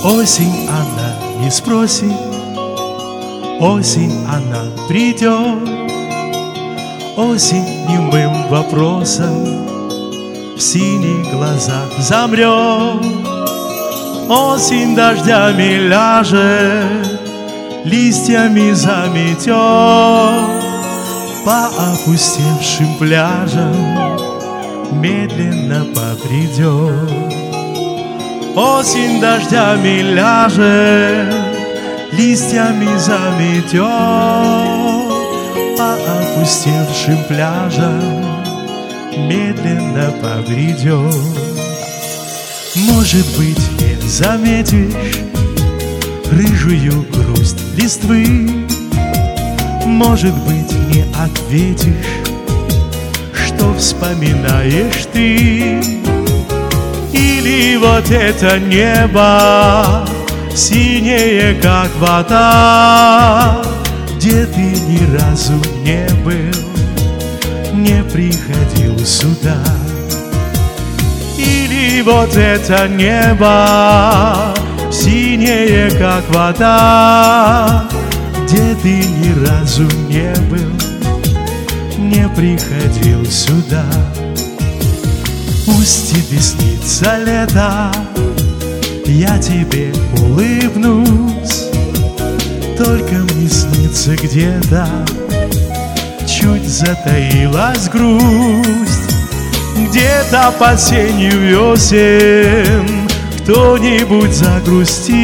Осень она не спросит, осень она придет, осень немым вопросом в синих глазах замрет. Осень дождями ляжет, листьями заметет, по опустевшим пляжам медленно побредет. Осень дождями ляжет, листьями заметет, по опустевшим пляжам медленно побредет. Может быть, не заметишь рыжую грусть листвы, может быть, не ответишь, что вспоминаешь ты. Или вот это небо, синее, как вода, где ты ни разу не был, не приходил сюда. Или вот это небо, синее, как вода, где ты ни разу не был, не приходил сюда. Пусть тебе снится лето, я тебе улыбнусь, только мне снится где-то чуть затаилась грусть. Где-то под сенью весен кто-нибудь загрустит.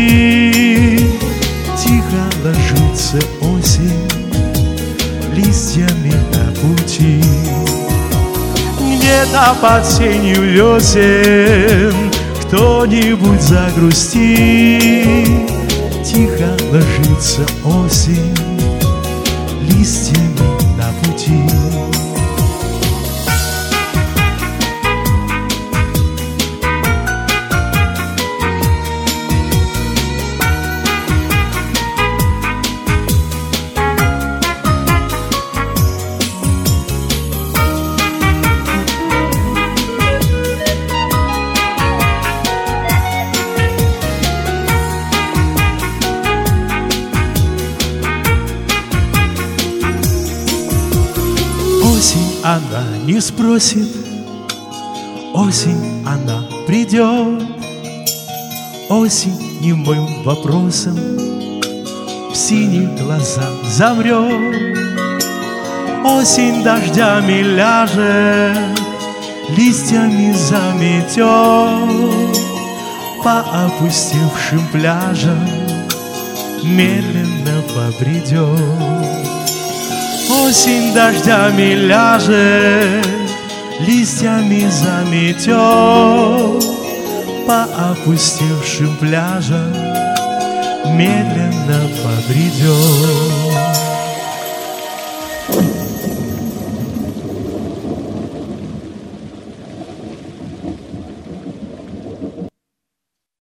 Тихо ложится осень листьями на пути. Где-то под сенью весен кто-нибудь загрустит. Тихо ложится осень листьями на пути. Осень она не спросит, осень она придет, осень немым вопросом в синих глазах замрет. Осень дождями ляжет, листьями заметет, по опустевшим пляжам медленно побредет. Осень дождями ляжет, листьями заметет, по опустевшим пляжам медленно побредет.